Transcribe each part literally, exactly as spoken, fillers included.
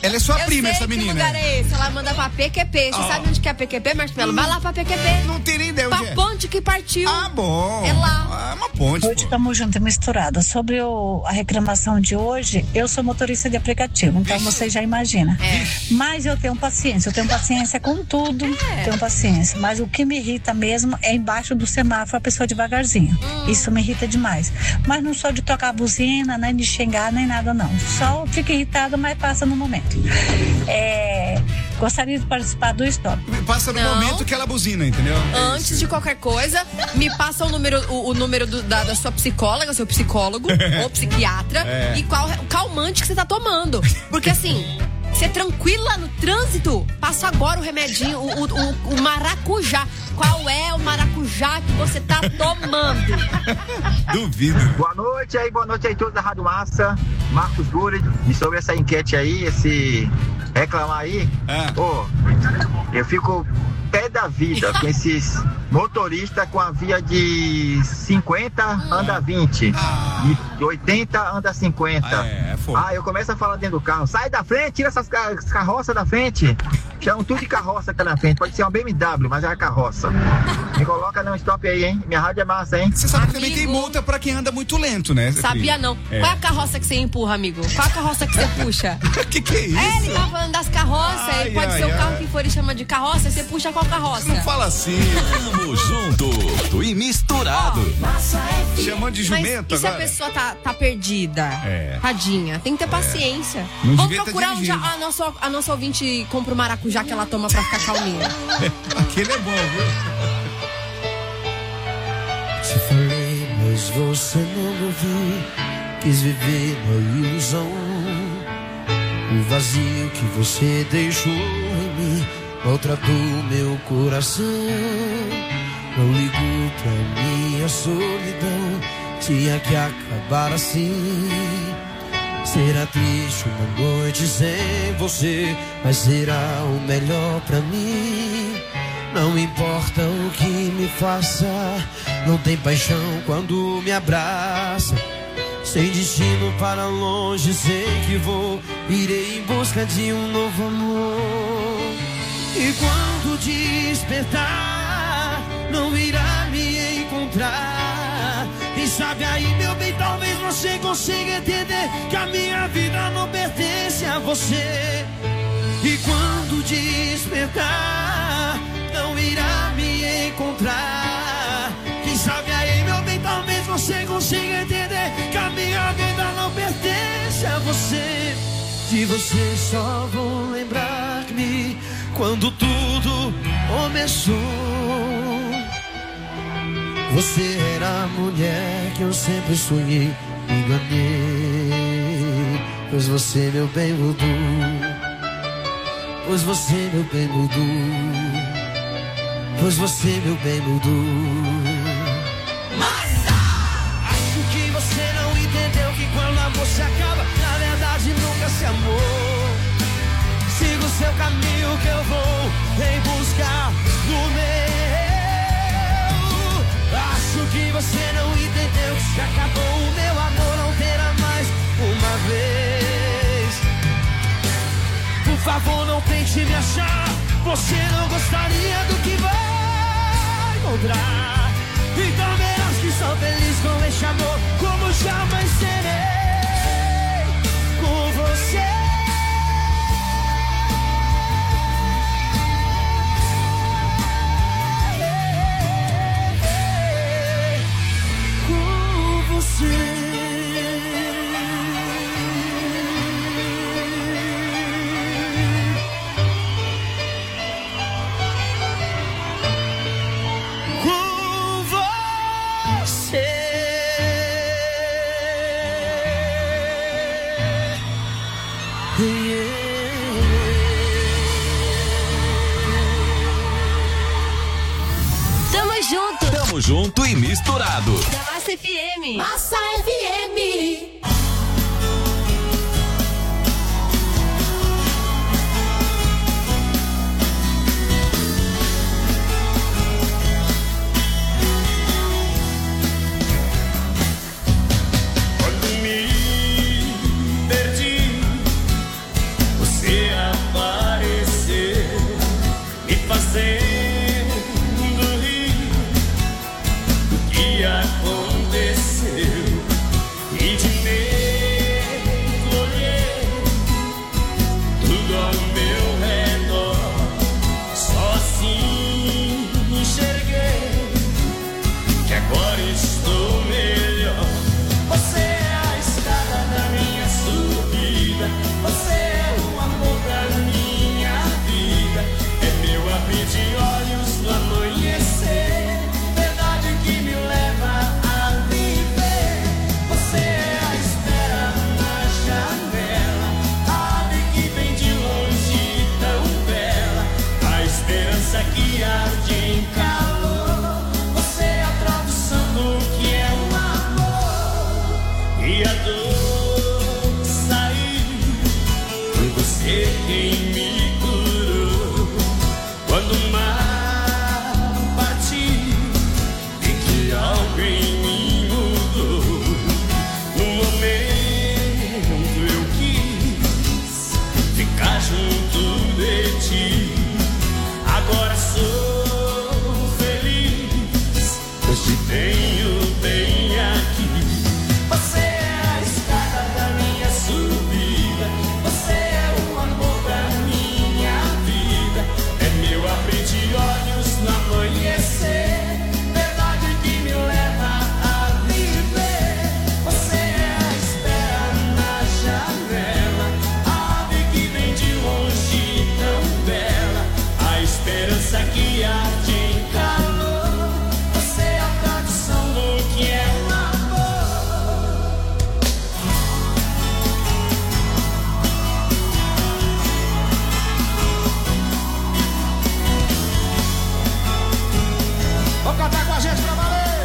Ela é sua eu prima, sei essa menina. Que lugar é esse? Ela manda pra P Q P. Você oh. sabe onde que é P Q P, Marcelo? Vai lá pra P Q P. Não tem nem ideia pra onde é. ponte que partiu. Ah, bom. É lá. É uma ponte. Hoje estamos juntos e misturados. Sobre o, a reclamação de hoje, eu sou motorista de aplicativo, então Ixi. você já imagina. É. Mas eu tenho paciência, eu tenho paciência com tudo, é. tenho paciência. Mas o que me irrita mesmo é embaixo do semáforo a pessoa devagarzinho. Hum. Isso me irrita demais. Mas não sou de tocar a buzina, nem de xingar, nem nada não. Só fico irritada, mas passa no momento. É, gostaria de participar do stop. Passa no Não. momento que ela buzina, entendeu? Antes é de qualquer coisa, me passa o número, o, o número do, da, da sua psicóloga, seu psicólogo ou psiquiatra é. e qual o calmante que você tá tomando. Porque assim, você tranquila no trânsito, passa agora o remedinho, o, o, o maracujá. Qual é o maracujá que você tá tomando? Duvido. Boa noite aí, boa noite aí todos da Rádio Massa, Marcos Guri. E sobre essa enquete aí, esse reclamar aí, ah. pô, eu fico pé da vida com esses motoristas com a via de cinquenta anda vinte, ah. de oitenta anda cinquenta. Ah, é, é ah, eu começo a falar dentro do carro, sai da frente, tira essas carroças da frente. Chamam tudo de carroça que tá na frente, pode ser uma B M W, mas é uma carroça. Me coloca no stop aí, hein? Minha rádio é massa, hein? Você sabe que também tem multa pra quem anda muito lento, né? Sabia não. É. Qual é a carroça que você empurra, amigo? Qual é a carroça que você puxa? que que é isso? É, ele tá falando das carroças, ai, e pode ai, ser ai. o carro que for e chama de carroça, você puxa qual carroça? Não fala assim. Tamo junto e misturado. Oh, chamando de jumento. Mas e agora? se a pessoa tá, tá perdida? É. Tadinha, tem que ter paciência. Não Vamos procurar onde a, a, nossa, a nossa ouvinte compra o maracujá que ela toma pra ficar calminha. Aquele é bom, viu? Te falei, mas você não me ouviu. Quis viver uma ilusão. O vazio que você deixou em mim maltratou meu coração. Não ligo pra minha solidão. Tinha que acabar assim. Será triste uma noite sem você, mas será o melhor pra mim. Não importa o que me faça, não tem paixão quando me abraça. Sem destino para longe, sei que vou, irei em busca de um novo amor. E quando despertar, não irá me encontrar. Quem sabe aí, meu bem, talvez você consiga entender que a minha vida não pertence a você. E quando despertar, não irá me encontrar. Quem sabe aí, meu bem, talvez você consiga entender que a minha vida não pertence a você. De você só vou lembrar-me quando tudo começou. Você era a mulher que eu sempre sonhei, me enganei. Pois você, meu bem, mudou. Pois você, meu bem, mudou. Pois você, meu bem, mudou. Massa! Acho que você não entendeu que quando o amor se acaba, na verdade nunca se amou. Siga o seu caminho que eu vou em busca do meu. Acho que você não entendeu que se acabou o meu amor, não terá mais uma vez. Por favor, não tente me achar. Você não gostaria do que vai encontrar. Então verás que sou feliz com este amor, como jamais serei com você. Com você. Tamo junto e misturado. Da Massa F M. Massa F M. Quando me perdi, você você apareceu, me fazendo rir do que aconteceu. E de medo olhei tudo ao meu redor, só assim enxerguei que agora estou melhor. Você é a escada da minha subida, você é o amor da minha vida, é meu abrir de olhos no amanhecer, verdade que me leva a viver. Você é a espera na janela, a ave que vem de longe tão bela, a esperança que arde em calor. Você é a tradução do que é o amor e a dor sair. Foi você quem me curou quando o mar partiu e que alguém me mudou. No momento eu quis ficar junto de ti. Agora sou feliz, pois te tenho bem aqui. Você é a escada da minha subida, você é o amor da minha vida, é meu abrir de olhos no amanhecer, verdade que me leva a viver. Você é a espera na janela, a ave que vem de longe tão bela, a esperança que arde em calor. Você é a tradução do que é o amor. Vamos cantar com a gente pra valer.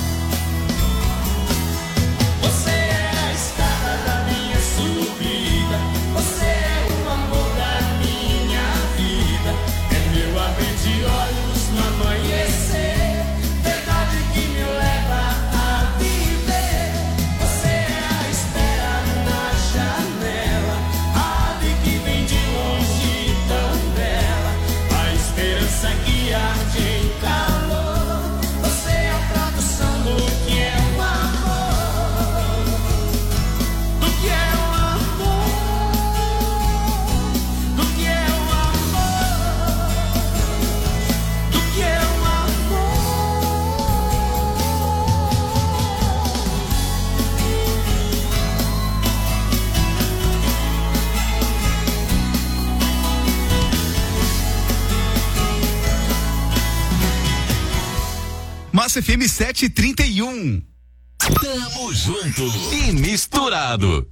Você é a escada da minha subida, você é o amor da minha vida, é meu abrir de olhos no amanhecer, verdade que me leva a viver. Você é a espera na janela, a ave que vem de longe tão bela, a esperança que arde em calor. Você é a tradução do que é o amor, do que é o amor, do que é o amor, do que é o Massa F M sete e trinta e um. Tamo junto e misturado.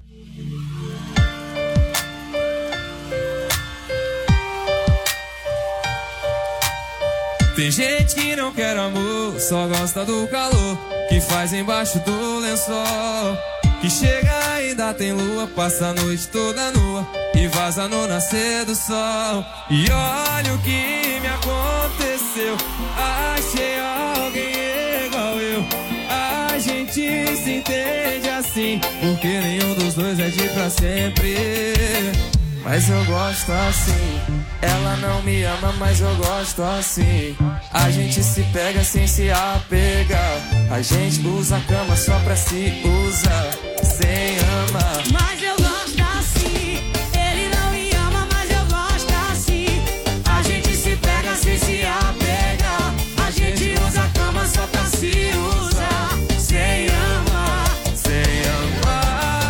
Tem gente que não quer amor, só gosta do calor que faz embaixo do lençol. Que chega ainda tem lua, passa a noite toda nua e vaza no nascer do sol. E olha o que me aconteceu, achei alguém igual eu. A gente se entende assim, porque nenhum dos dois é de pra sempre. Mas eu gosto assim, ela não me ama, mas eu gosto assim. A gente se pega sem se apegar, a gente usa a cama só pra se usar, sem amar. Mas eu gosto assim, ele não me ama, mas eu gosto assim. A gente se pega sem se apegar, a gente usa a cama só pra se usar, sem amar, sem amar.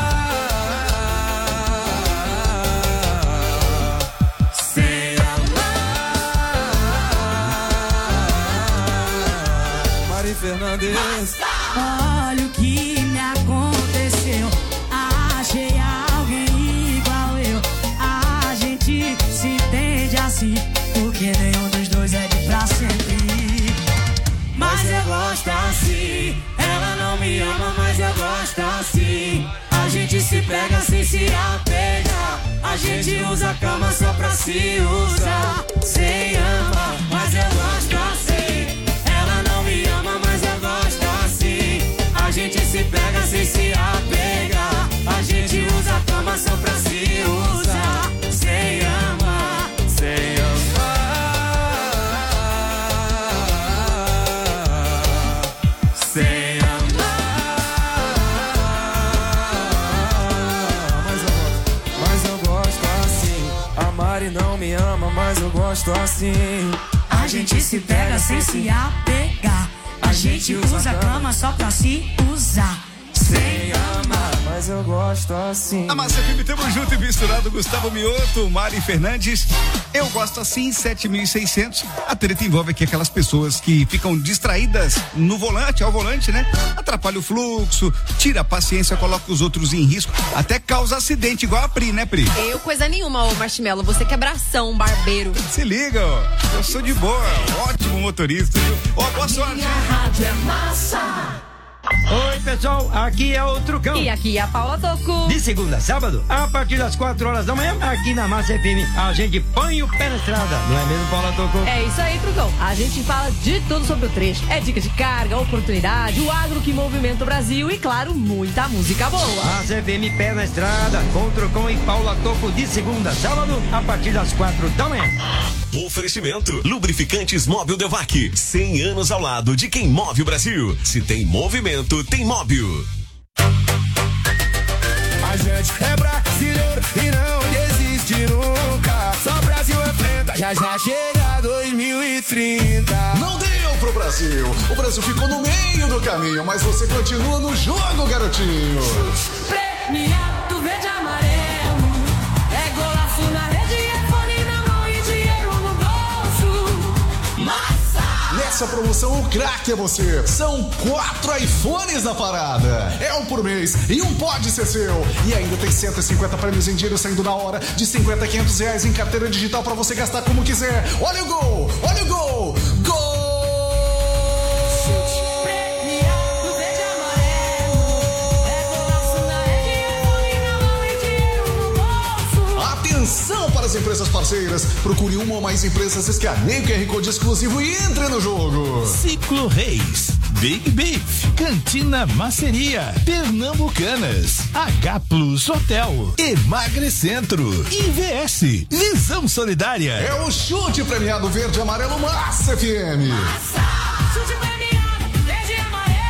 Sem amar. Mari Fernandes. Olha o que me aconteceu, achei alguém igual eu. A gente se entende assim, porque nenhum dos dois é de pra sempre. Mas eu gosto assim, ela não me ama, mas eu gosto assim. A gente se pega sem se apegar, a gente usa a cama só pra se usar, sem amar. Mas eu gosto assim, ela não me ama, mas eu gosto assim. A gente se pega sem se apegar, a gente usa a cama só pra se usar, sem amar. e não me ama, mas eu gosto assim. A gente se pega sem se apegar. A gente usa a cama só pra se usar. Sem amar, mas eu gosto assim. A Massa F M, tamo junto e misturado. Gustavo Mioto, Mari Fernandes. Eu gosto assim, sete mil e seiscentos. A treta envolve aqui aquelas pessoas que ficam distraídas no volante, ao volante, né? Atrapalha o fluxo, tira a paciência, coloca os outros em risco, até causa acidente, igual a Pri, né, Pri? Eu, coisa nenhuma, ô Marshmello. Você que é bração, barbeiro. Se liga, ó. Eu sou de boa, ótimo motorista, viu? Ó, boa sorte. Minha rádio é massa. Oi, pessoal, aqui é o Trucão. E aqui é a Paula Toco. De segunda a sábado, a partir das quatro horas da manhã, aqui na Massa F M, a gente põe o pé na estrada. Não é mesmo, Paula Toco? É isso aí, Trucão. A gente fala de tudo sobre o trecho. É dica de carga, oportunidade, o agro que movimenta o Brasil e, claro, muita música boa. Massa F M, pé na estrada, com o Trucão e Paula Toco, de segunda a sábado, a partir das quatro da manhã. Oferecimento: Lubrificantes Móbil Devac. cem anos ao lado de quem move o Brasil. Se tem movimento, tem móvel. A gente é brasileiro e não desiste nunca. Só Brasil enfrenta, já já chega dois mil e trinta. Não deu pro Brasil. O Brasil ficou no meio do caminho, mas você continua no jogo, garotinho. Premiado verde e amarelo. É golaço na rede, é fone na mão e dinheiro no bolso. Massa! Nessa promoção, o craque é você. São quatro iPhones na parada. É um por mês e um pode ser seu. E ainda tem cento e cinquenta prêmios em dinheiro saindo na hora, de cinquenta a quinhentos reais em carteira digital pra você gastar como quiser. Olha o gol! Olha o gol! Gol! Atenção para as empresas parceiras. Procure uma ou mais empresas, escaneie o Q R Code exclusivo e entre no jogo. Ciclo Reis, Big Beef, Cantina Maceria, Pernambucanas, H Plus Hotel, Emagrecentro, I V S, Visão Solidária. É o chute premiado verde e amarelo Massa F M. Massa! Chute premiado verde e amarelo.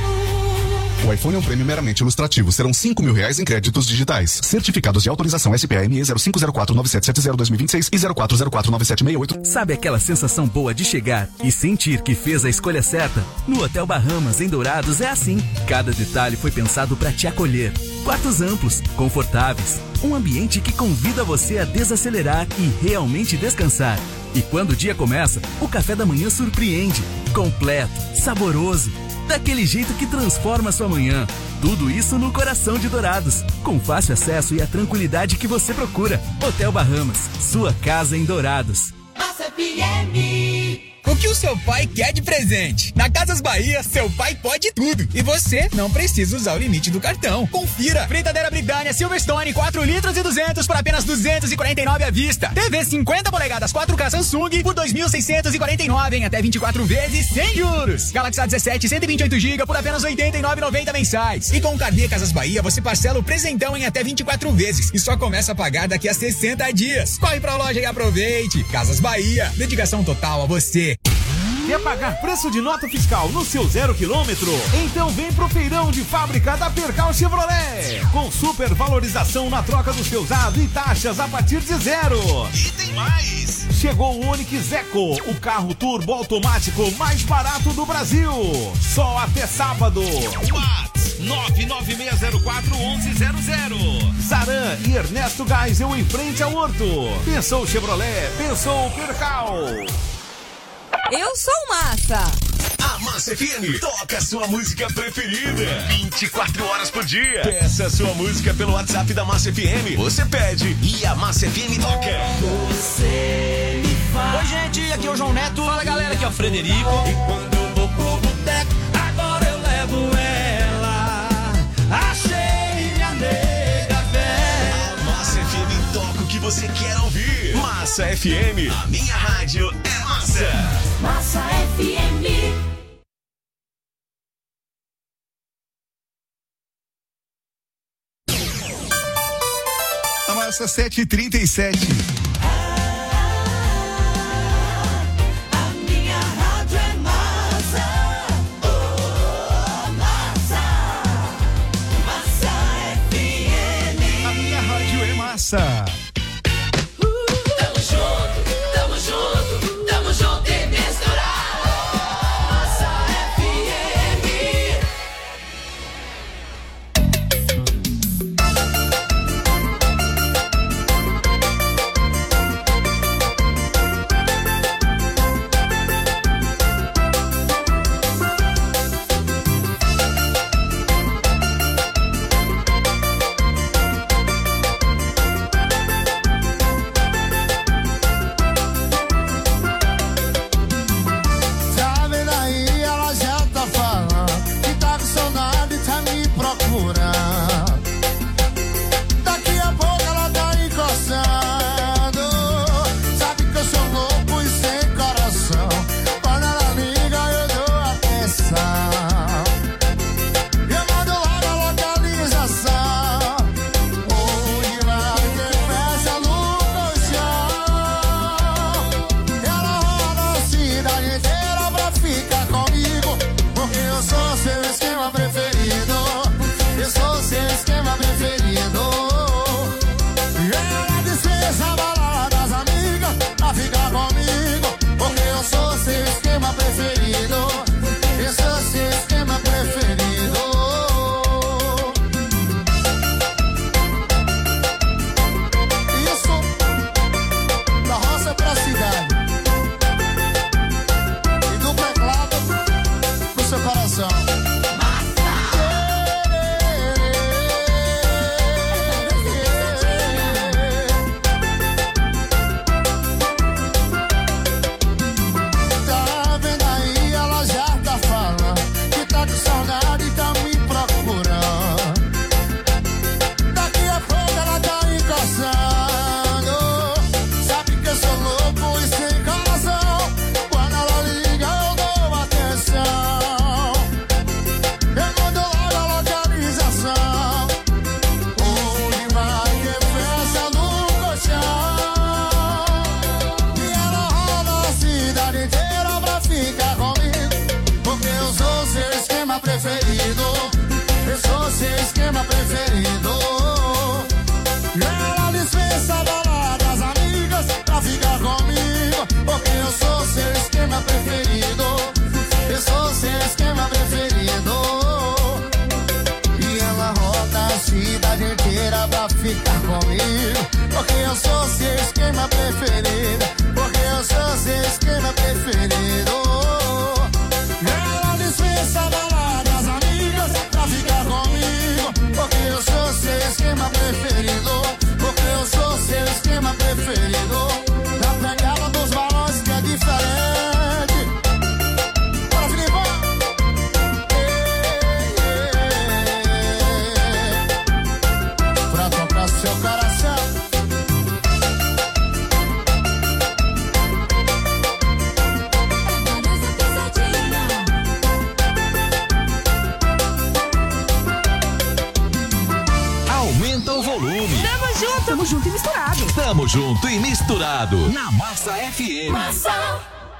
O iPhone é um prêmio meramente ilustrativo. Serão cinco mil reais em créditos digitais. Certificados de autorização S P A M E zero cinco zero quatro nove sete sete zero dois mil e vinte e seis e zero quatro zero quatro nove sete seis oito. Sabe aquela sensação boa de chegar e sentir que fez a escolha certa? No Hotel Bahamas, em Dourados, é assim. Cada detalhe foi pensado para te acolher. Quartos amplos, confortáveis, um ambiente que convida você a desacelerar e realmente descansar. E quando o dia começa, o café da manhã surpreende. Completo, saboroso, daquele jeito que transforma a sua manhã. Tudo isso no coração de Dourados, com fácil acesso e a tranquilidade que você procura. Hotel Bahamas, sua casa em Dourados. Massa F M. O que o seu pai quer de presente? Na Casas Bahia, seu pai pode tudo. E você não precisa usar o limite do cartão. Confira. Fritadeira Britânia Silverstone quatro litros e duzentos por apenas duzentos e quarenta e nove à vista. T V cinquenta polegadas quatro K Samsung por dois mil seiscentos e quarenta e nove em até vinte e quatro vezes sem juros. Galaxy A dezessete cento e vinte e oito gigabytes por apenas oitenta e nove reais e noventa centavos mensais. E com o Carnê Casas Bahia, você parcela o presentão em até vinte e quatro vezes e só começa a pagar daqui a sessenta dias. Corre pra loja e aproveite. Casas Bahia. Dedicação total a você. Quer pagar preço de nota fiscal no seu zero quilômetro? Então vem pro feirão de fábrica da Percal Chevrolet. Com super valorização na troca do seu usado e taxas a partir de zero. E tem mais! Chegou o Onix Eco, o carro turbo automático mais barato do Brasil. Só até sábado. Whats nove nove seis zero quatro um um zero zero. Zaran e Ernesto Geisel em frente ao Horto. Pensou Chevrolet, pensou Percal. Eu sou Massa. A Massa F M toca a sua música preferida vinte e quatro horas por dia. Peça a sua música pelo WhatsApp da Massa F M. Você pede e a Massa F M toca. Você me faz. Oi, gente, aqui é o João Neto. Fala, galera, aqui é o Frederico. E quando eu vou pro boteco, agora eu levo ela. Achei minha nega velha. A Massa F M toca o que você quer ouvir. Massa F M, a minha rádio é massa. Massa F M. A Massa sete e trinta e sete. A minha rádio é massa. Oh, massa. Massa F M. A minha rádio é massa. ficar comigo, porque eu sou seu esquema preferido, porque eu sou seu esquema preferido. Ela dispensa baladas amigas pra ficar comigo, porque eu sou seu esquema preferido, porque eu sou seu esquema preferido. Na pegada dos balões que é diferente. Bora, Filipão! Pra tocar seu coração. Aumenta o volume. Tamo junto, tamo junto e misturado. Tamo junto e misturado na Massa F M. Massa.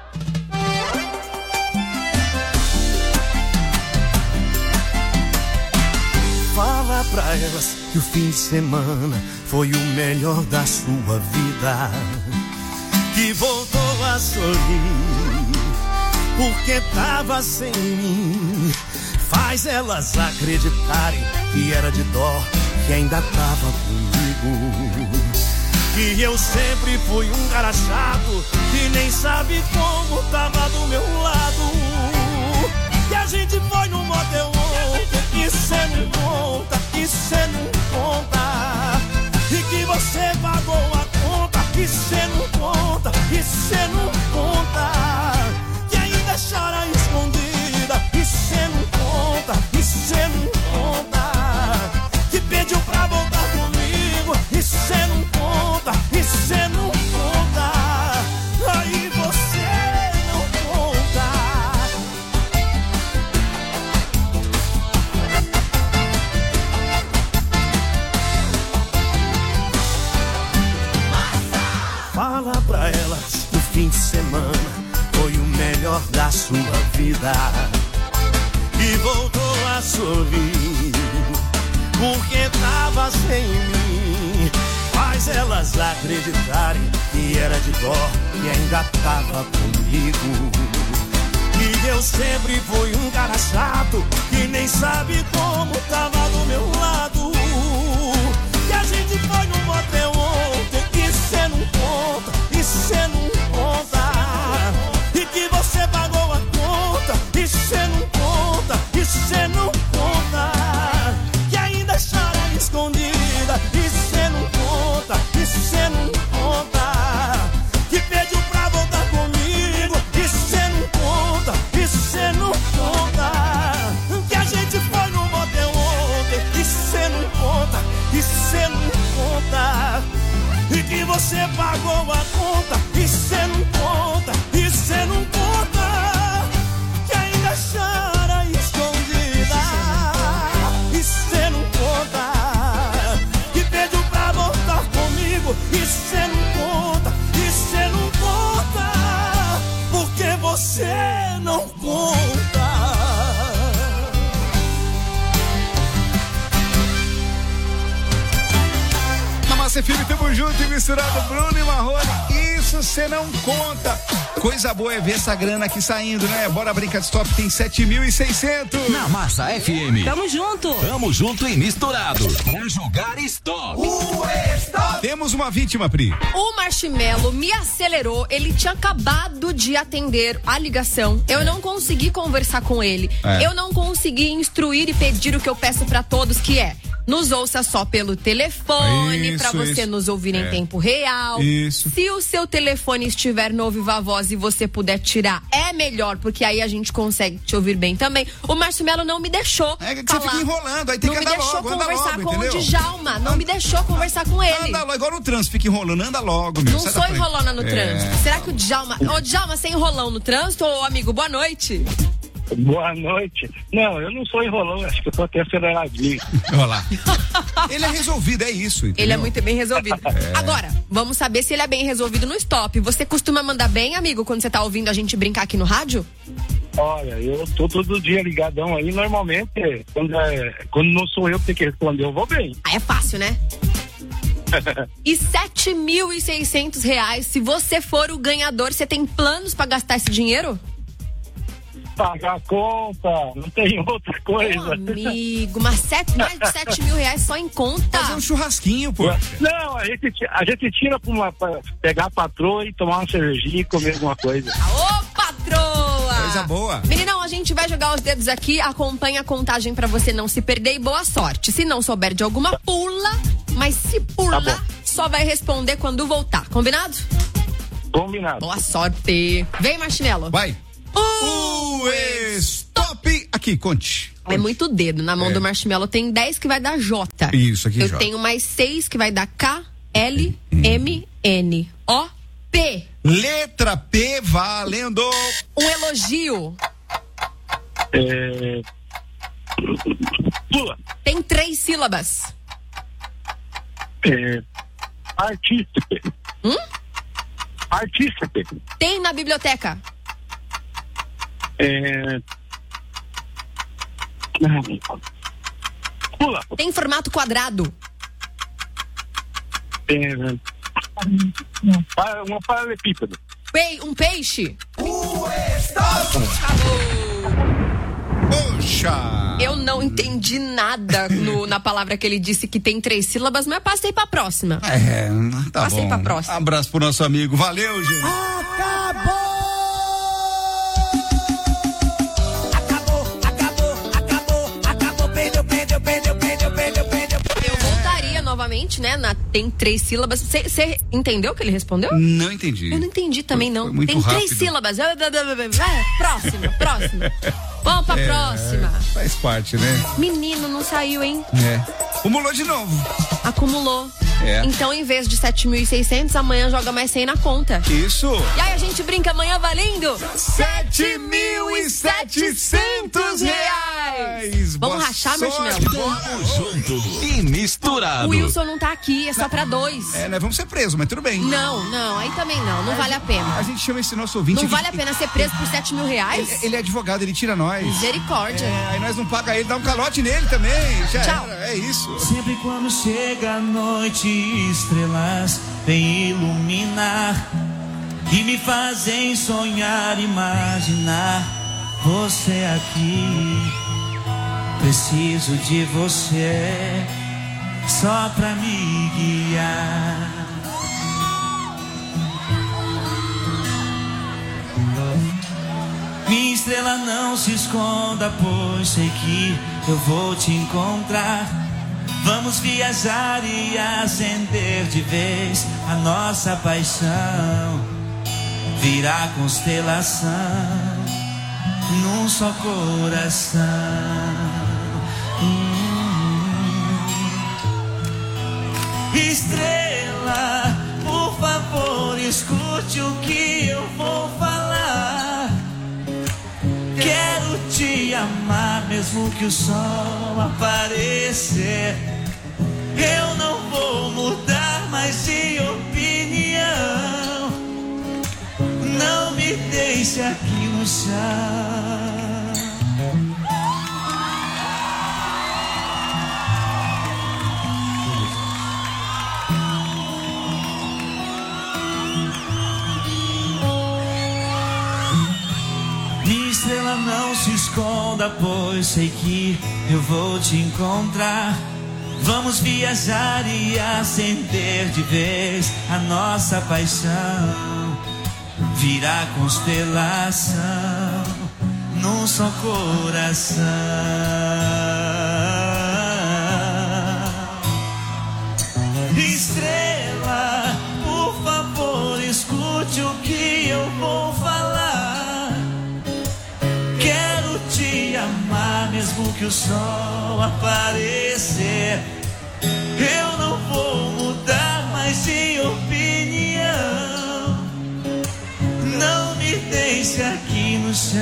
Fala pra elas que o fim de semana foi o melhor da sua vida, que voltou a sorrir porque tava sem mim. Faz elas acreditarem que era de dó, que ainda tava comigo, que eu sempre fui um cara chato, que nem sabe como tava do meu lado, que a gente foi no motel ontem, e cê não conta, e cê não conta, e que você pagou a conta, e cê não conta, e cê não conta, que ainda chora escondida, e cê não conta, e cê não conta, que pediu pra voltar comigo, e cê não conta, e cê não conta, aí você não conta. Fala pra elas que o fim de semana foi o melhor da sua vida, e voltou a sorrir porque tava sem mim. Faz elas acreditarem que era de dó, que ainda tava comigo, que eu sempre fui um cara chato, que nem sabe como tava do meu lado, que a gente foi no motel ontem, e cê não conta, e cê não conta, e que você pagou a conta, e cê não conta, e cê não conta, que ainda chora escondida, e cê não conta, e cê não conta, que pediu pra voltar comigo, e cê não conta, e cê não conta, que a gente foi no motel ontem, e cê não conta, e cê não conta, e que você pagou a conta, e cê não conta, e cê não conta, que ainda chora escondida, e cê não conta, que pediu pra voltar comigo, e cê não conta, e cê não conta, porque você não conta. Na Massa F M, tamo junto e misturado, Bruno e Marrone. Isso cê não conta. Coisa boa é ver essa grana aqui saindo, né? Bora brincar de stop, tem sete mil e seiscentos. Na Massa F M. Tamo junto. Tamo junto e misturado. Pra jogar stop. O stop. Temos uma vítima, Pri. O Marshmello me acelerou, ele tinha acabado de atender a ligação. Eu não consegui conversar com ele. É. Eu não consegui instruir e pedir o que eu peço pra todos, que é: nos ouça só pelo telefone, Isso, pra você isso. nos ouvir em É. tempo real. Isso. Se o seu telefone estiver no Viva Voz e você puder tirar, é melhor, porque aí a gente consegue te ouvir bem também. O Marshmello não me deixou É que falar. você fica enrolando, aí tem não que me andar deixou logo, anda conversar logo, com entendeu? o Djalma, não me deixou conversar com ele. Anda logo, igual no trânsito, fica enrolando, anda logo, meu. Não sai sou da frente. enrolona no É. trânsito. Será que o Djalma... Ô, Djalma, você é enrolão no trânsito? Ô, amigo, boa noite. Boa noite. Não, eu não sou enrolão, acho que eu tô até aceleradinho. Olha lá. Ele é resolvido, é isso, entendeu? Ele é muito bem resolvido. É. Agora, vamos saber se ele é bem resolvido no stop. Você costuma mandar bem, amigo, quando você tá ouvindo a gente brincar aqui no rádio? Olha, eu tô todo dia ligadão aí, normalmente, quando, é, quando não sou eu que tenho que responder, eu vou bem. Ah, é fácil, né? E sete mil e seiscentos reais, se você for o ganhador, você tem planos pra gastar esse dinheiro? pagar a conta, não tem outra coisa. Meu amigo, mas sete, mais de sete mil reais só em conta. Fazer um churrasquinho, pô. Não, a gente, a gente tira pra, uma, pra pegar a patroa e tomar uma cervejinha e comer alguma coisa. Ô, patroa! Coisa boa. Meninão, a gente vai jogar os dedos aqui, acompanha a contagem pra você não se perder e boa sorte. Se não souber de alguma, pula, mas se pula, Tá bom. só vai responder quando voltar. Combinado? Combinado. Boa sorte. Vem, Marshmello. Vai. O stop. Aqui, conte. É muito dedo. Na mão É. do Marshmello tem dez que vai dar J. Isso, aqui, Eu J. tenho mais seis que vai dar K, L, M, N, O, P. Letra P valendo. Um elogio. É... Pula. Tem três sílabas. É... Artístipe. Hum? Artístipe. Tem na biblioteca. É... Pula. Tem formato quadrado. É... pa- Uma paralelepípedo. Pei, um peixe. Poxa! Eu não entendi nada no- na palavra que ele disse que tem três sílabas, mas passei pra próxima. É, tá Passei bom. pra próxima. Abraço pro nosso amigo. Valeu, gente. Acabou, perdeu, perdeu, perdeu, perdeu, perdeu, perdeu. Eu voltaria novamente, né? Na, tem três sílabas. Você entendeu o que ele respondeu? Não entendi. Eu não entendi também, não. Foi muito Tem três rápido. sílabas. Ah, próxima, próxima. Vamos pra É, próxima. Faz parte, né? Menino, não saiu, hein? É. Acumulou de novo. Acumulou. É. Então, em vez de sete mil e seiscentos, amanhã joga mais cem na conta. Isso. E aí a gente brinca amanhã valendo sete mil e setecentos reais. Vamos Boa rachar, sorte. Marshmello? Tamo junto e misturado. O Wilson não tá aqui, é só pra dois. É, nós vamos ser presos, mas tudo bem. Não, não, aí também não, não vale a pena. A gente chama esse nosso ouvinte. Não aqui vale a de- pena ser preso por sete mil reais? Ele, ele é advogado, ele tira nós. Misericórdia. É, aí nós não paga ele, dá um calote nele também. Já Tchau. era, é isso. Sempre quando chega a noite, estrelas vêm iluminar e me fazem sonhar, imaginar você aqui. Preciso de você só pra me guiar. Minha estrela, não se esconda, pois sei que eu vou te encontrar. Vamos viajar e acender de vez a nossa paixão. Virar constelação num só coração. Hum. Estrela, por favor, escute o que eu vou falar. Quero te amar, mesmo que o sol aparecer. Eu não vou mudar mais de opinião. Não me deixe aqui no chão. Minha estrela, não se esconda, pois sei que eu vou te encontrar. Vamos viajar e acender de vez a nossa paixão. Virar constelação num só coração. Estrela, por favor, escute o que eu vou falar. Quero te amar, mesmo que o sol aparecer. Eu não vou mudar mais de opinião. Não me deixe aqui no chão.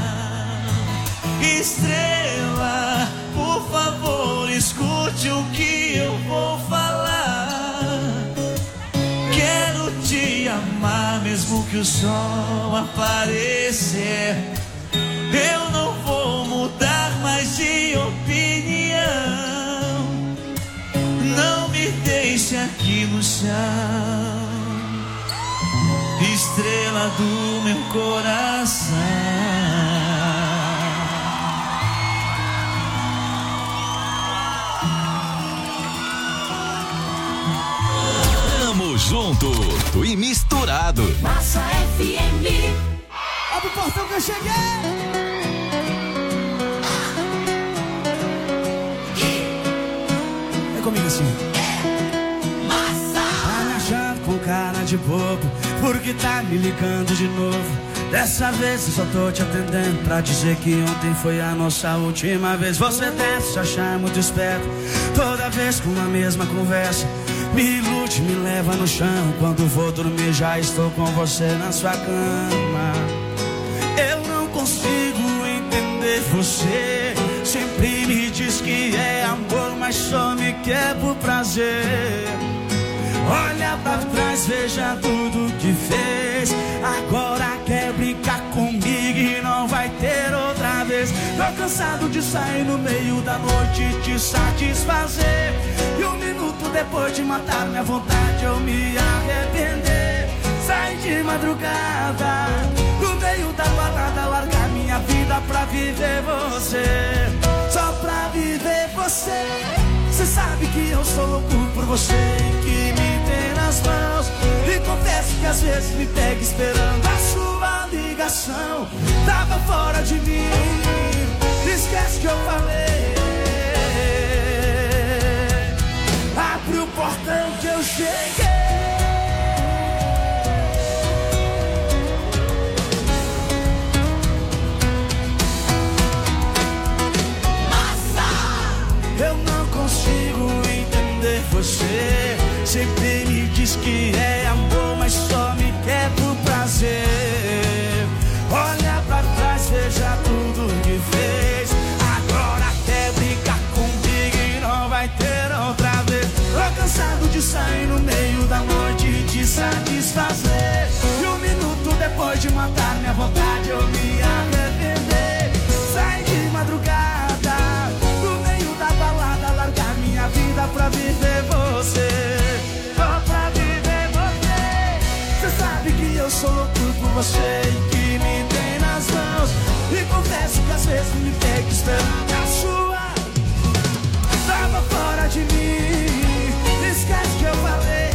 Estrela, por favor, escute o que eu vou falar. Quero te amar, mesmo que o sol aparecer. Eu não vou mudar mais de opinião. Não me deixe aqui no chão. Estrela do meu coração. junto e misturado. Massa F M. Abre o portão que eu cheguei. É comigo assim. Massa. Tá me achando com cara de bobo, porque tá me ligando de novo. Dessa vez eu só tô te atendendo pra dizer que ontem foi a nossa última vez. Você deve se achar muito esperto, toda vez com a mesma conversa. Me ilude, me leva no chão. Quando vou dormir já estou com você na sua cama. Eu não consigo entender você. Sempre me diz que é amor, mas só me quer por prazer. Olha pra trás, veja tudo que fez. Agora quer brincar comigo e não vai ter outra vez. Tô cansado de sair no meio da noite e te satisfazer. E um minuto depois de matar minha vontade eu me arrepender. Sair de madrugada, no meio da balada, largar minha vida pra viver você. Só pra viver você. Cê sabe que eu sou louco por você e que me tem nas mãos. E confesso que às vezes me pega esperando a sua ligação. Tava fora de mim, esquece que eu falei. Abre o portão que eu cheguei. Eu não consigo entender você. Sempre me diz que é amor, mas só me quer por prazer. Olha pra trás, veja tudo que fez. Agora quer brincar comigo e não vai ter outra vez. Tô cansado de sair no meio da noite e te satisfazer. E um minuto depois de matar minha vontade eu me arrepender. Sai de madrugada, minha vida pra viver você. Só pra viver você. Cê sabe que eu sou louco por você e que me tem nas mãos. E confesso que às vezes me pega esperando a sua. Tava fora de mim, esquece que eu falei.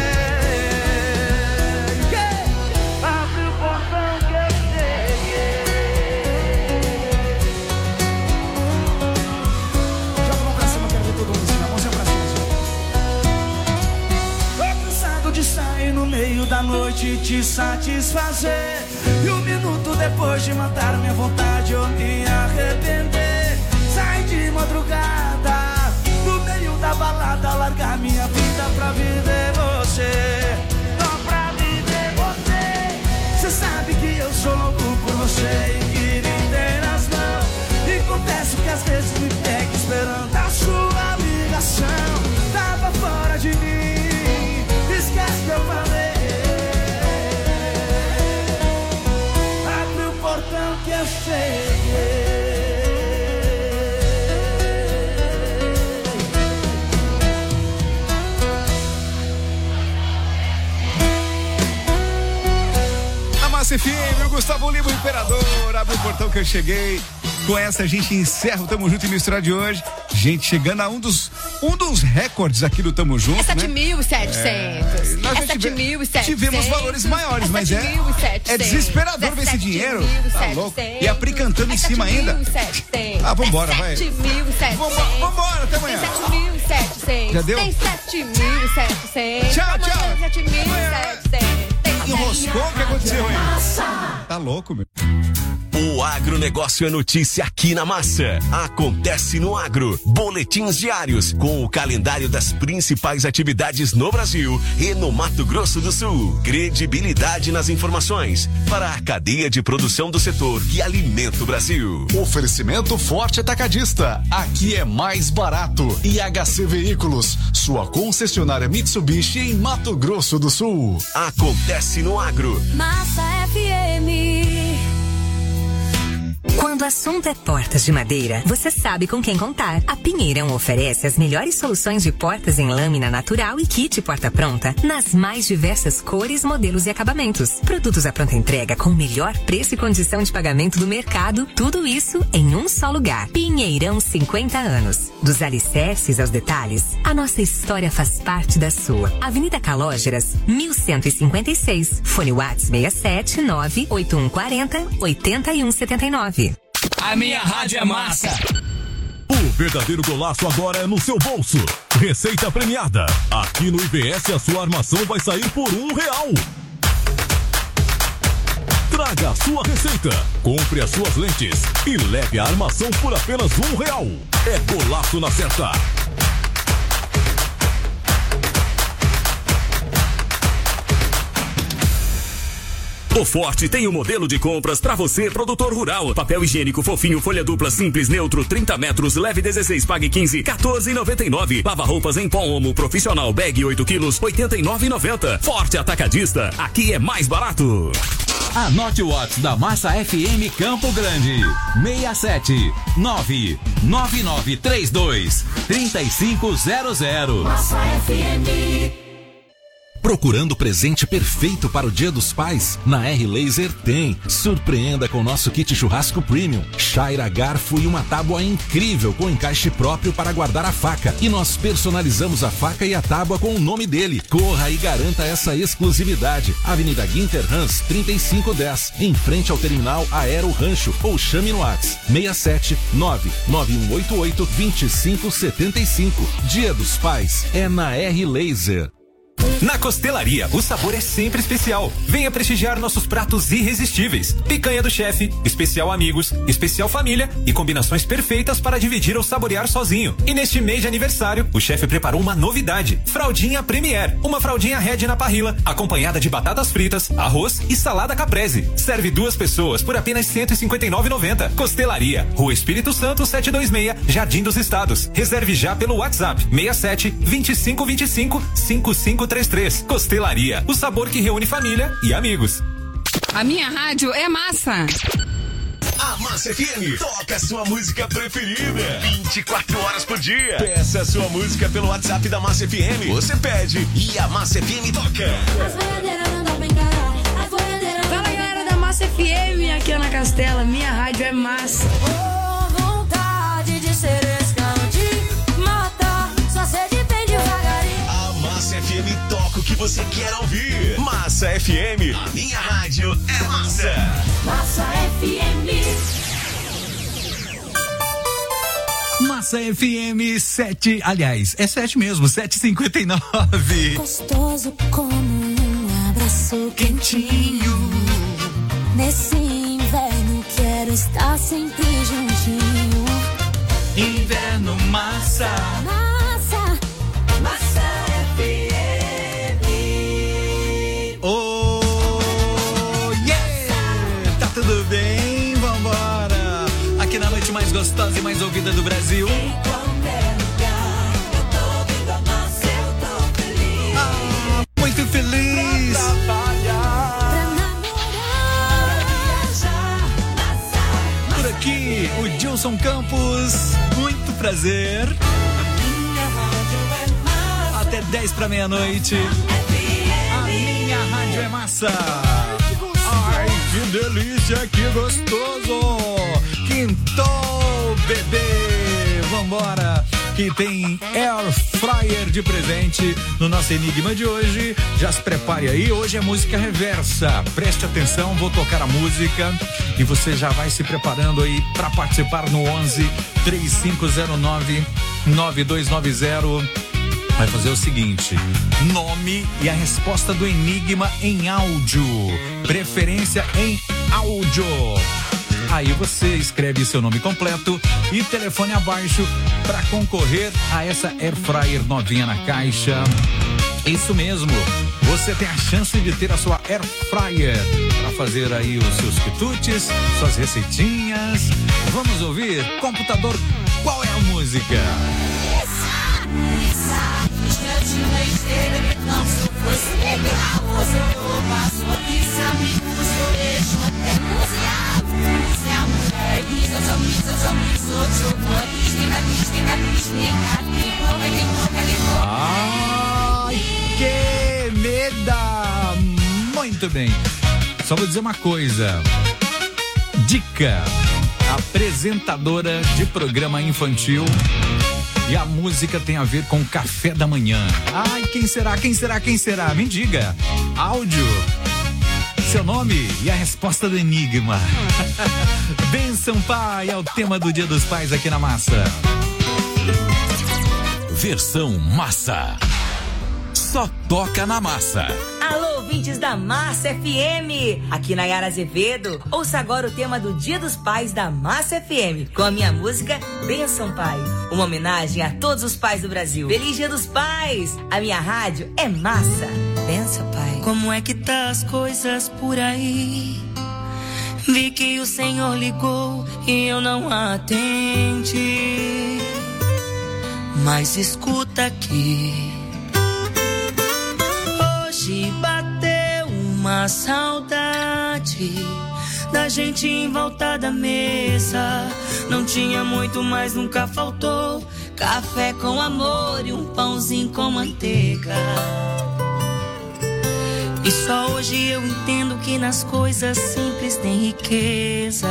Abre o portão que eu cheguei. De sair no meio da noite e te satisfazer. E um minuto depois de matar minha vontade eu me arrepender. Sai de madrugada, no meio da balada, largar minha vida pra viver você. Só pra viver você. Cê sabe que eu sou louco por você e que me tem nas mãos. E confesso que às vezes me pega esperando a sua ligação. Tava fora de mim, esquece que eu falei. Abre o portão que eu cheguei. A Massa F M, o Gustavo Lima, o Imperador. Abre o portão que eu cheguei. Com essa a gente encerra o Tamo Junto e Misturado de hoje. Gente, chegando a um dos, um dos recordes aqui do Tamo Junto, é sete né? mil e setecentos. É, é sete mil e setecentos. Tivemos valores maiores, é mas é, é desesperador ver esse dinheiro. Tá louco? E a Pri cantando é em cima ainda. Ah, vambora, é vai. sete mil e setecentos. Vambora, vambora, até amanhã. Tem sete mil e setecentos. Já deu? Tem sete mil e setecentos. Tchau, tchau. sete mil e setecentos. Enroscou? O que aconteceu aí? Tá louco, meu. O agronegócio é notícia aqui na Massa. Acontece no Agro. Boletins diários com o calendário das principais atividades no Brasil e no Mato Grosso do Sul. Credibilidade nas informações para a cadeia de produção do setor que alimenta o Brasil. Oferecimento Forte Atacadista. Aqui é mais barato. E H C Veículos, sua concessionária Mitsubishi em Mato Grosso do Sul. Acontece no Agro. Massa F M. Quando o assunto é portas de madeira, você sabe com quem contar. A Pinheirão oferece as melhores soluções de portas em lâmina natural e kit porta-pronta nas mais diversas cores, modelos e acabamentos. Produtos à pronta entrega com o melhor preço e condição de pagamento do mercado. Tudo isso em um só lugar. Pinheirão, cinquenta anos. Dos alicerces aos detalhes, a nossa história faz parte da sua. Avenida Calógeras, mil cento e cinquenta e seis. Fone WhatsApp seis sete nove oito um quatro zero oito um sete nove. A minha rádio é massa. O verdadeiro golaço agora é no seu bolso. Receita premiada. Aqui no I B S a sua armação vai sair por um real. Traga a sua receita, compre as suas lentes e leve a armação por apenas um real. É golaço na certa. O Forte tem um modelo de compras pra você, produtor rural. Papel higiênico fofinho, folha dupla, simples, neutro, trinta metros, leve dezesseis, pague quinze, quatorze reais e noventa e nove centavos. Lava roupas em pó Omo profissional, bag oito quilos, oitenta e nove reais e noventa centavos. Forte Atacadista, aqui é mais barato. Anote o WhatsApp da Massa F M Campo Grande. seis sete nove nove nove três dois três cinco zero zero. Massa F M. Procurando o presente perfeito para o Dia dos Pais? Na R-Laser tem. Surpreenda com o nosso kit churrasco premium. Chaira, garfo e uma tábua incrível com encaixe próprio para guardar a faca. E nós personalizamos a faca e a tábua com o nome dele. Corra e garanta essa exclusividade. Avenida Guinter Hans, trinta e cinco dez, em frente ao terminal Aero Rancho. Ou chame no WhatsApp seis sete nove nove um oito oito dois cinco sete cinco. Dia dos Pais é na R-Laser. Na Costelaria, o sabor é sempre especial. Venha prestigiar nossos pratos irresistíveis. Picanha do chefe, especial amigos, especial família e combinações perfeitas para dividir ou saborear sozinho. E neste mês de aniversário, o chefe preparou uma novidade: fraldinha Premier. Uma fraldinha Red na parrilla, acompanhada de batatas fritas, arroz e salada caprese. Serve duas pessoas por apenas cento e cinquenta e nove reais e noventa centavos. Costelaria, Rua Espírito Santo setecentos e vinte e seis, Jardim dos Estados. Reserve já pelo WhatsApp seis sete dois cinco dois cinco cinco cinco três três. Costelaria, o sabor que reúne família e amigos. A minha rádio é massa. A Massa F M toca a sua música preferida vinte e quatro horas por dia. Peça a sua música pelo WhatsApp da Massa F M. Você pede e a Massa F M toca. Fala, galera da Massa F M, aqui é Ana Castela. Minha rádio é massa. Oh, vontade de ser escante, matar, só sede bem devagarinho. A Massa F M toca o que você quer ouvir. Massa F M, a minha rádio é massa. Massa F M. Massa F M sete, aliás, é sete mesmo, sete e cinquenta e nove. Gostoso como um abraço quentinho. Nesse inverno quero estar sempre juntinho. Inverno massa. Massa, Massa F M. Oh, yeah! Tá tudo bem? Vambora! Aqui na noite mais gostosa e mais ouvida do Brasil. Em qualquer lugar, eu tô ouvindo a Massa, eu tô feliz. Ah, muito feliz! Por aqui, o Gilson Campos, muito prazer. Até dez pra meia-noite. A minha rádio é massa. Ai, que delícia, que gostoso. Quintou, bebê. Vambora. Que tem Air Fryer de presente no nosso Enigma de hoje. Já se prepare aí, hoje é música reversa. Preste atenção, vou tocar a música e você já vai se preparando aí para participar no onze, três cinco zero nove, nove dois nove zero. Vai fazer o seguinte: nome e a resposta do enigma em áudio. Preferência em áudio. Aí você escreve seu nome completo e telefone abaixo para concorrer a essa Air Fryer novinha na caixa. Isso mesmo, você tem a chance de ter a sua Air Fryer para fazer aí os seus quitutes, suas receitinhas. Vamos ouvir, computador, qual é a música? Muito bem. Só vou dizer uma coisa. Dica. Apresentadora de programa infantil. E a música tem a ver com café da manhã. Ai, quem será? Quem será? Quem será? Me diga. Áudio. Seu nome e a resposta do enigma. Benção, pai, é o tema do Dia dos Pais aqui na Massa. Versão Massa. Só toca na Massa. Alô, ouvintes da Massa F M. Aqui na Yara Azevedo. Ouça agora o tema do Dia dos Pais da Massa F M. Com a minha música Benção, Pai. Uma homenagem a todos os pais do Brasil. Feliz Dia dos Pais. A minha rádio é Massa. Benção, Pai. Como é que tá as coisas por aí? Vi que o Senhor ligou e eu não atendi. Mas escuta aqui. Hoje bateu uma saudade da gente em volta da mesa. Não tinha muito, mas nunca faltou café com amor e um pãozinho com manteiga. E só hoje eu entendo que nas coisas simples tem riqueza.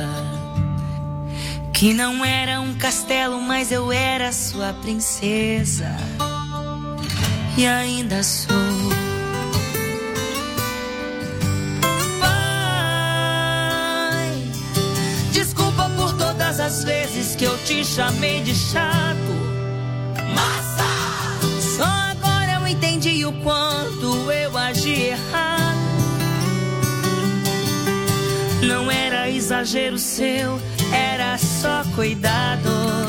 Que não era um castelo, mas eu era sua princesa. E ainda sou. Pai, desculpa por todas as vezes que eu te chamei de chato. Massa! Só agora eu entendi o quanto eu agi errado. Não era exagero seu, era só cuidado.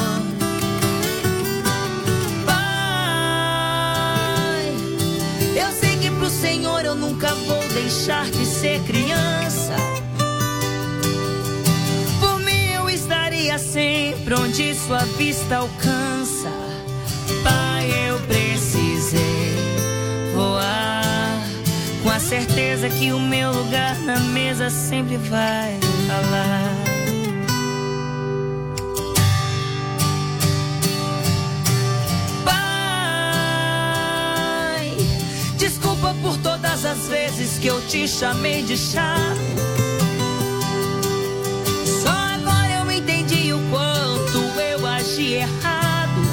Pai, eu sei que pro Senhor eu nunca vou deixar de ser criança. Por mim eu estaria sempre onde sua vista alcança. Pai, eu precisei voar, com a certeza que o meu lugar na mesa sempre vai falar. Pai, desculpa por todas as vezes que eu te chamei de chato. Só agora eu entendi o quanto eu agi errado.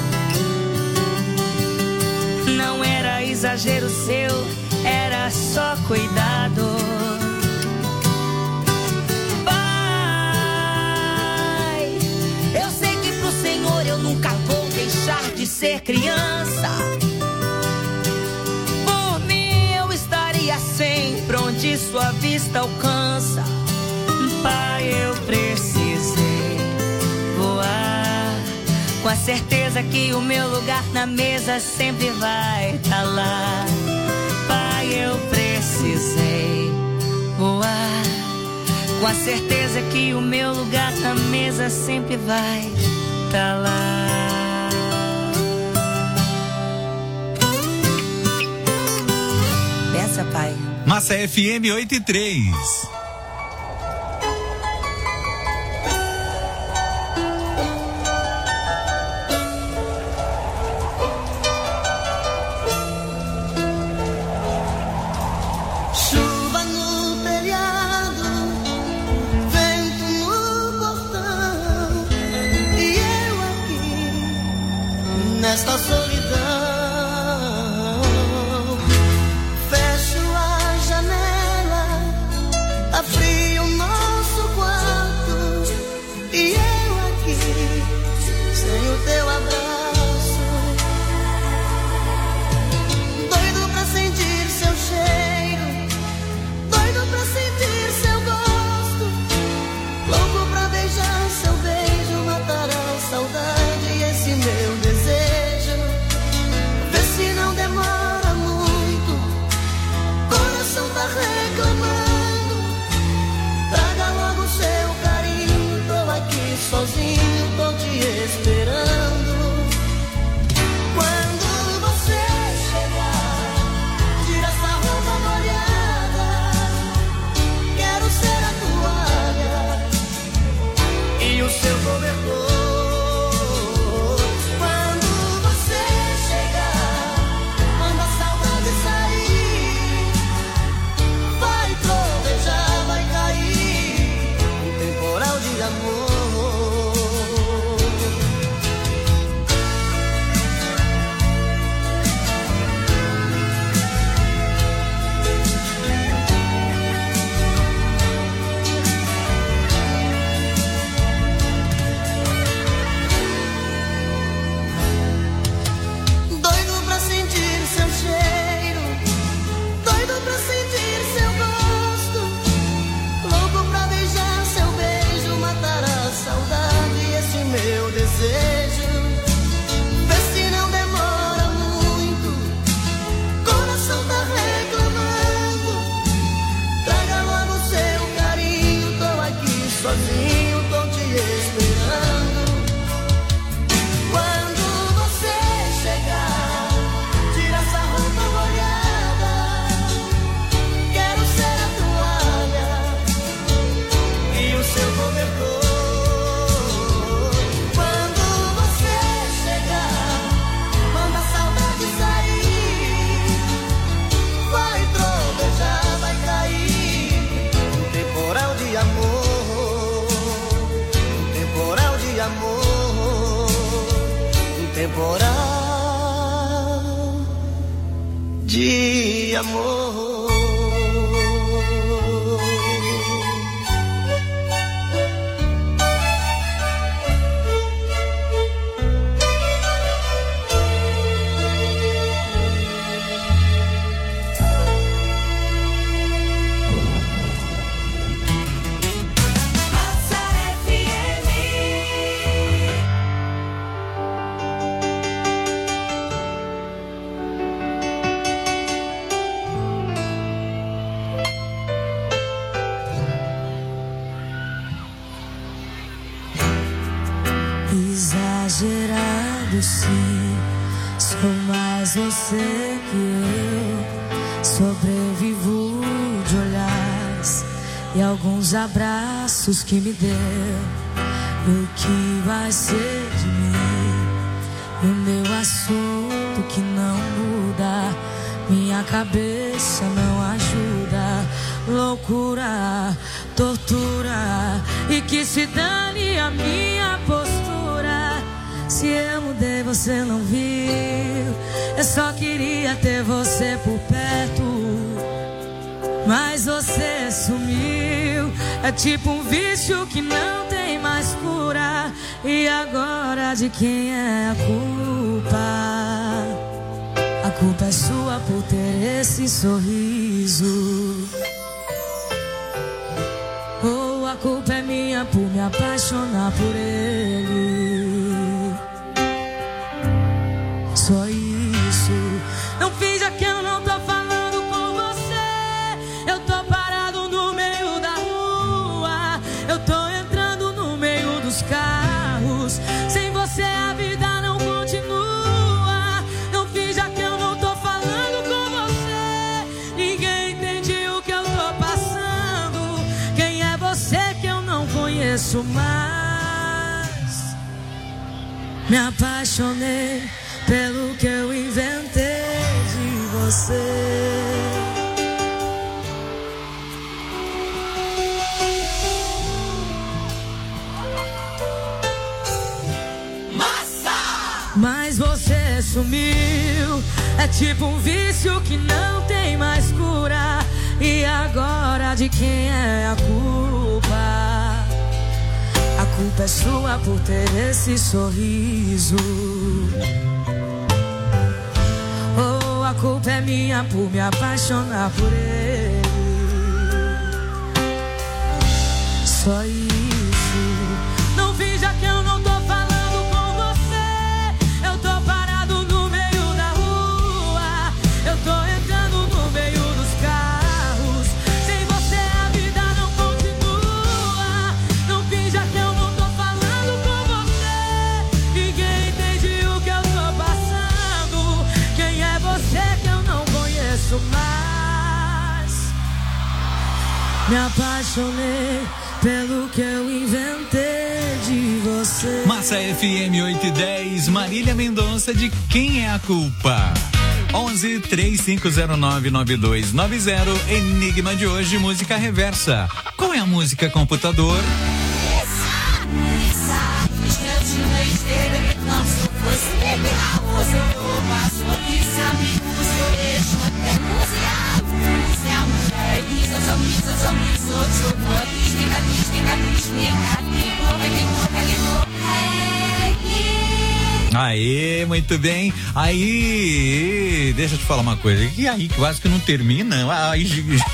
Não era exagero seu, era só cuidado. Pai, eu sei que pro Senhor eu nunca vou deixar de ser criança. Por mim eu estaria sempre onde sua vista alcança. Pai, eu precisei voar, com a certeza que o meu lugar na mesa sempre vai estar lá. Pai, eu precisei voar, com a certeza que o meu lugar na mesa sempre vai estar lá. Peça, pai. Massa F M oito e três. Nesta solidão, fecho a janela, tá frio o nosso quarto, e eu aqui, sem o teu abraço, doido pra sentir seu cheiro, doido pra sentir seu gosto, louco pra beijar seu beijo, matar a saudade e esse meu desejo. Tá reclamando, traga logo seu carinho. Tô aqui sozinho, tô te esperando. Quando você chegar, tira essa roupa molhada. Quero ser a toalha e o seu cobertor. Vai amor. Exagerado sim, sou mais você que eu. Sobrevivo de olhares e alguns abraços que me deu. O que vai ser de mim? E o meu assunto que não muda, minha cabeça não ajuda. Loucura, tortura, e que se dane a minha postura. Se eu mudei, você não viu. Eu só queria ter você por perto, mas você sumiu. É tipo um vício que não tem mais cura. E agora de quem é a culpa? A culpa é sua por ter esse sorriso. Ou a culpa é minha por me apaixonar por ele. Só isso. Não finja que eu não tô falando com você. Eu tô parado no meio da rua. Eu tô entrando no meio dos carros. Sem você a vida não continua. Não finja que eu não tô falando com você. Ninguém entende o que eu tô passando. Quem é você que eu não conheço mais? Me apaixonei pelo que eu inventei de você. Massa! Mas você sumiu. É tipo um vício que não tem mais cura. E agora de quem é a culpa? A culpa é sua por ter esse sorriso. Oh, a culpa é minha por me apaixonar por ele. Só isso. Não finja que eu não tô falando com você. Eu tô parado no meio da rua. Eu tô entrando no meio dos carros. Sem você a vida não continua. Não finja que eu não tô falando com você. Ninguém entende o que eu tô passando. Quem é você que eu não conheço mais? Me apaixonei pelo que eu inventei de você. Massa F M oito e dez, Marília Mendonça, de quem é a culpa? onze, três cinco zero nove, nove dois nove zero. Enigma de hoje, música reversa. Qual é a música computador? Aê, muito bem. Aí, deixa eu te falar uma coisa. E aí, quase que não termina. Aí,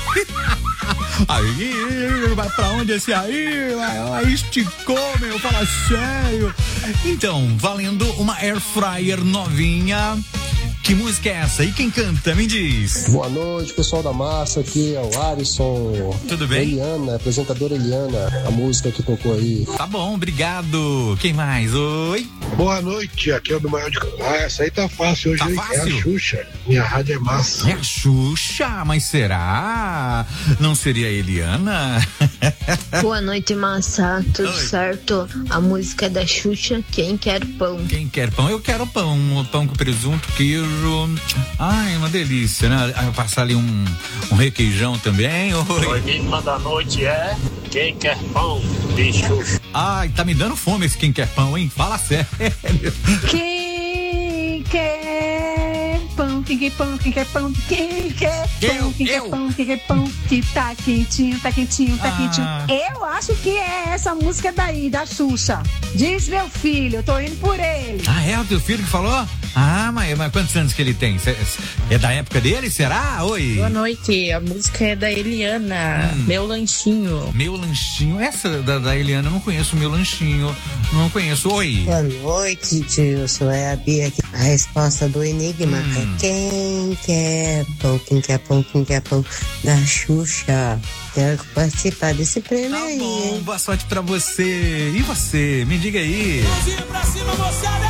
aí vai pra onde esse aí? Aí esticou, meu, fala sério. Então, valendo uma Air Fryer novinha. Que música é essa? E quem canta? Me diz. Boa noite, pessoal da massa. Aqui é o Alisson. Tudo bem? Eliana, apresentadora Eliana. A música que tocou aí. Tá bom, obrigado. Quem mais? Oi. Boa noite, aqui é o do Maior de Ah, essa aí tá fácil hoje. Tá hein? fácil? É a Xuxa. Minha rádio é massa. É a Xuxa? Mas será? Não seria a Eliana? Boa noite, massa. Tudo Oi. certo? A música é da Xuxa. Quem quer pão? Quem quer pão? Eu quero pão. Pão com presunto, queijo. Ai, uma delícia, né? Passar ali um, um requeijão também. Oi. O enigma da noite é quem quer pão de Xuxa. Ai, tá me dando fome esse quem quer pão, hein? Fala sério. Quem quer pão? quem quer pão, quem quer pão, quem quer pão, quem quer pão, quem quer pão, que tá quentinho, tá quentinho, tá Ah. quentinho. Eu acho que é essa música daí, da Xuxa. Diz meu filho, eu tô indo por ele. Ah, é o teu filho que falou? Ah, mas, mas quantos anos que ele tem? Cê- É da época dele, será? Oi. Boa noite, a música é da Eliana, Meu Lanchinho. Meu Lanchinho. Essa da, da Eliana eu não conheço, Meu Lanchinho. Não conheço. Oi. Boa noite, tio. Sou a Bia aqui. A resposta do Enigma Hum. é quem quer pão, quem quer pão, quem quer pão da Xuxa. Quero participar desse prêmio aí, hein? Boa sorte pra você. E você? Me diga aí. Mãozinha pra cima, moçada!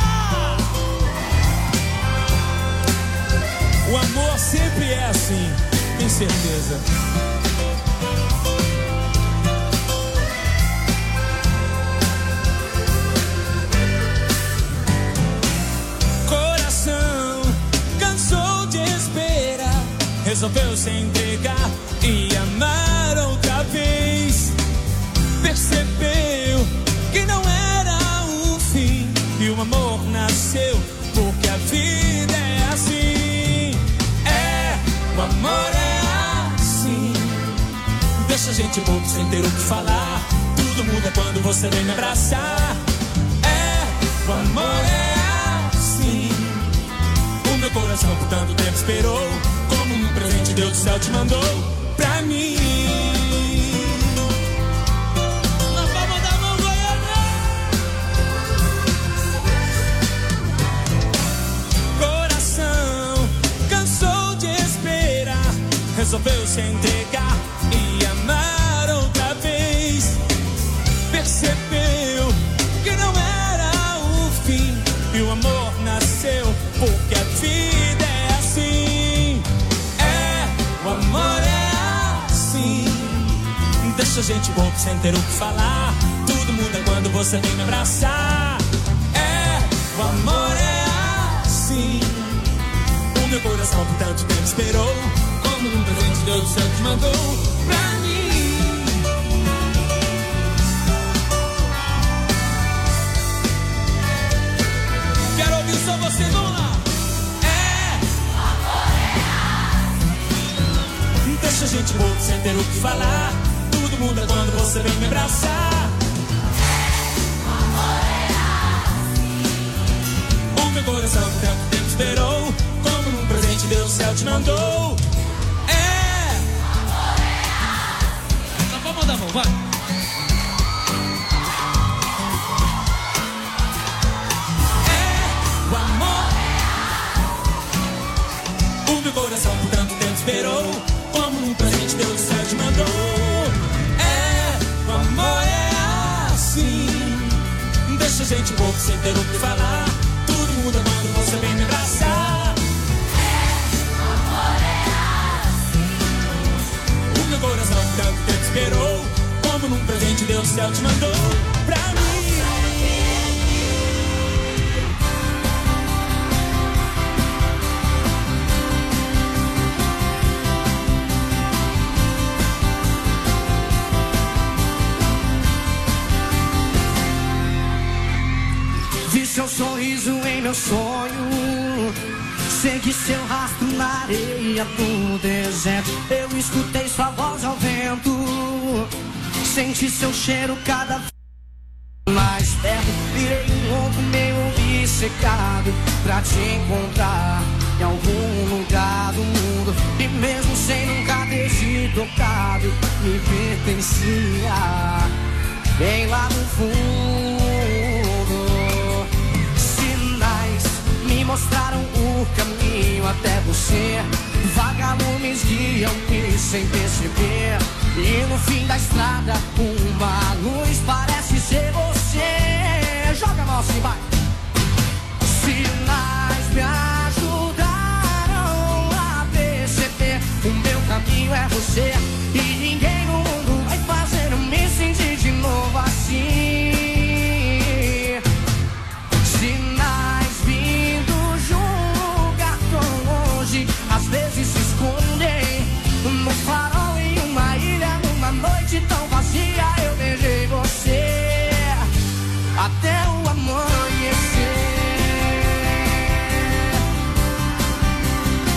O amor sempre é assim, tem certeza. Coração cansou de esperar, resolveu se entregar e amar outra vez. Percebeu que não era o fim e o amor nasceu porque a vida é assim. É, o amor é assim. Deixa a gente bobo sem ter o que falar. Tudo muda quando você vem me abraçar. É, o amor é assim. O meu coração por tanto tempo esperou, como um presente Deus do céu te mandou pra mim. Na palma da mão, Goiânia. Coração cansou de esperar, resolveu se entregar e amar outra vez. Percebeu que não era o fim e o amor nasceu porque a vida é assim. É, o amor é assim. Deixa a gente bobo sem ter o que falar. Tudo muda quando você vem me abraçar. É, o amor é assim. O meu coração por tanto tempo esperou, como um presente Deus do céu te mandou pra mim. Quero ouvir só você, vamos lá. É, deixa a gente bobo sem ter o que falar. Tudo muda quando você vem me abraçar. O meu coração por tanto tempo esperou, como um presente Deus do céu te mandou. É, na palma da mão, vai. É, o amor. O meu coração por tanto tempo esperou, como um presente Deus do céu te mandou. É, o amor é assim. Deixa a gente bobo sem ter o que falar. Tudo muda quando você vem me abraçar. O meu coração tanto tempo esperou, como num presente Deus do céu te mandou pra mim. Vi seu sorriso em meu sonho, segui seu rastro na areia do deserto. Eu escutei sua voz ao vento, senti seu cheiro cada vez mais perto. Virei um louco meio obcecado pra te encontrar em algum lugar do mundo. E mesmo sem nunca ter te tocado, me pertencia bem lá no fundo. Me mostraram o caminho até você. Vagalumes guiam-me sem perceber. E no fim da estrada uma luz parece ser você. Joga a mão assim, vai. Sinais me ajudaram a perceber. O meu caminho é você. E ninguém no mundo vai fazer eu me sentir de novo assim. Às vezes se escondem no farol em uma ilha, numa noite tão vazia. Eu beijei você até o amanhecer.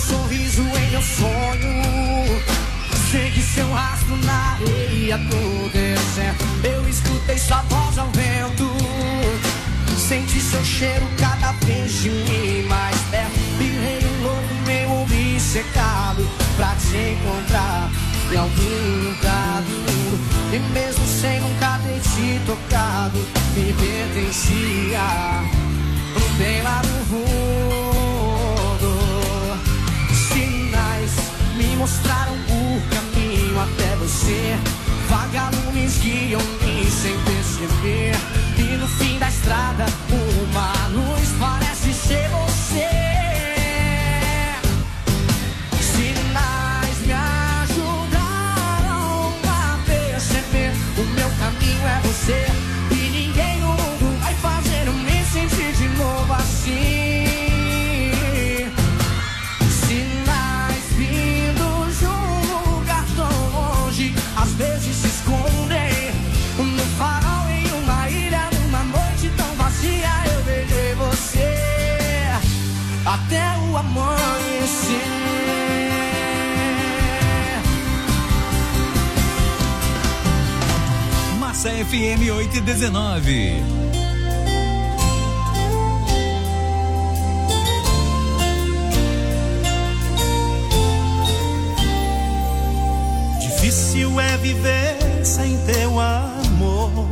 sorriso em meu sonho. Segui seu rastro na areia do deserto. Eu escutei sua voz ao vento. Senti seu cheiro cada vez de mim mais perto. Virei um louco, meu obcecado pra te encontrar em algum lugar do mundo. E mesmo sem nunca ter te tocado, me pertencia bem lá no fundo. Sinais me mostraram o caminho até você. Vagalumes guiam-me sem perceber. E no fim da estrada uma luz parece ser você. Sinais me ajudaram a perceber. O meu caminho é você. E ninguém no mundo vai fazer eu me sentir de novo assim. Sinais vindos de um lugar tão longe, às vezes se escondem no farol em uma ilha, numa noite tão vazia. Eu vejo você até o amanhecer. Massa F M oito e dezenove. Difícil é viver sem teu amor.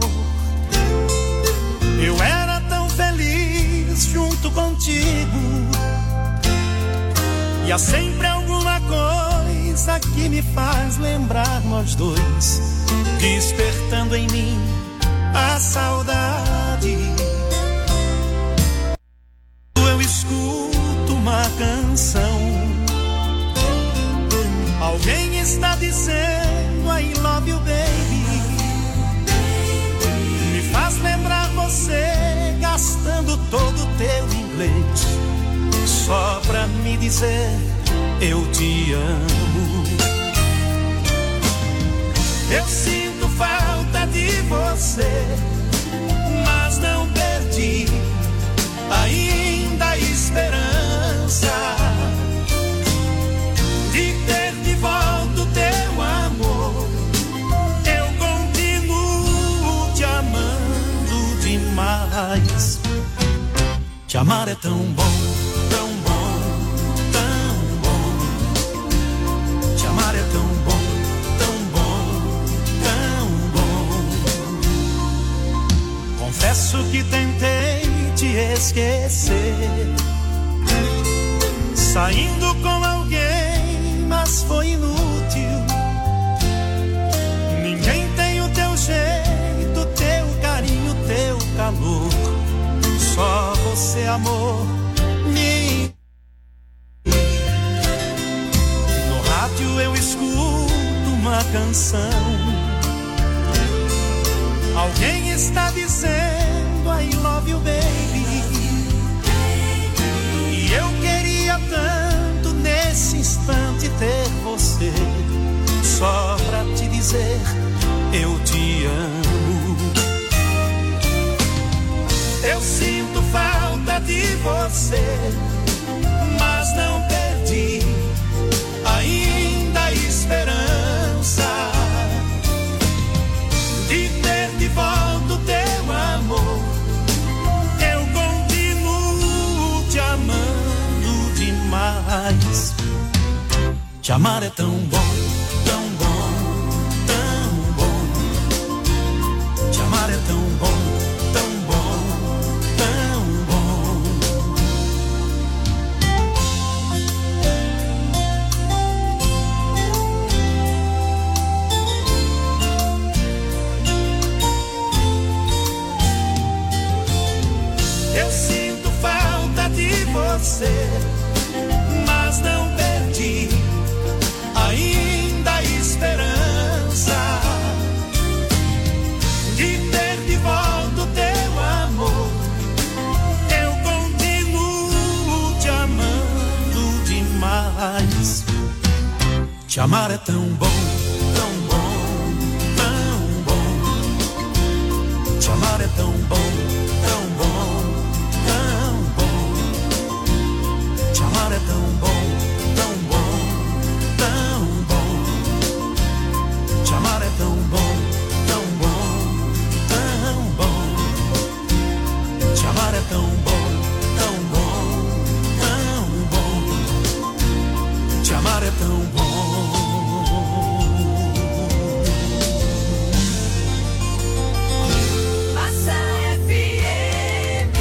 Eu era tão feliz junto contigo. E há sempre alguma coisa que me faz lembrar nós dois, despertando em mim a saudade. Eu escuto uma canção. Alguém está dizendo I love you, baby. Me faz lembrar você gastando todo o teu inglês só pra me dizer eu te amo. Eu sinto falta de você, mas não perdi ainda a esperança de ter de volta o teu amor. Eu continuo te amando demais. Te amar é tão bom, tão bom, tão bom. Te amar é tão bom, tão bom, tão bom. Confesso que tentei te esquecer, saindo com alguém, mas foi inútil. Ninguém tem o teu jeito, teu carinho, teu calor. Só você, amor, me... No rádio eu escuto uma canção. Alguém está dizendo I love you, baby. E eu queria tanto nesse instante ter você, só pra te dizer eu te amo. Eu sinto falta de você, mas não perdi ainda a esperança de ter de volta o teu amor. Eu continuo te amando demais. Te amar é tão bom, tão bom, tão bom. Te amar é tão bom, tão bom, tão bom. Eu sinto falta de você, mas não perdi ainda a esperança de ter de volta o teu amor. Eu continuo te amando demais. Te amar é tão bom, tão bom, tão bom. Te amar é tão bom, tão bom, tão bom. Te amar é tão bom, tão tão bom, tão bom, tão bom. Te amar é tão bom. Massa F M.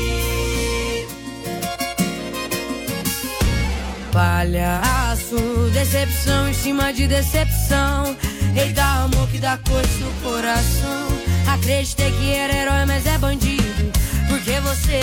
Palhaço, decepção em cima de decepção. Eita, amor que dá coisa no coração. Acreditei que era herói, mas é bandido. Porque você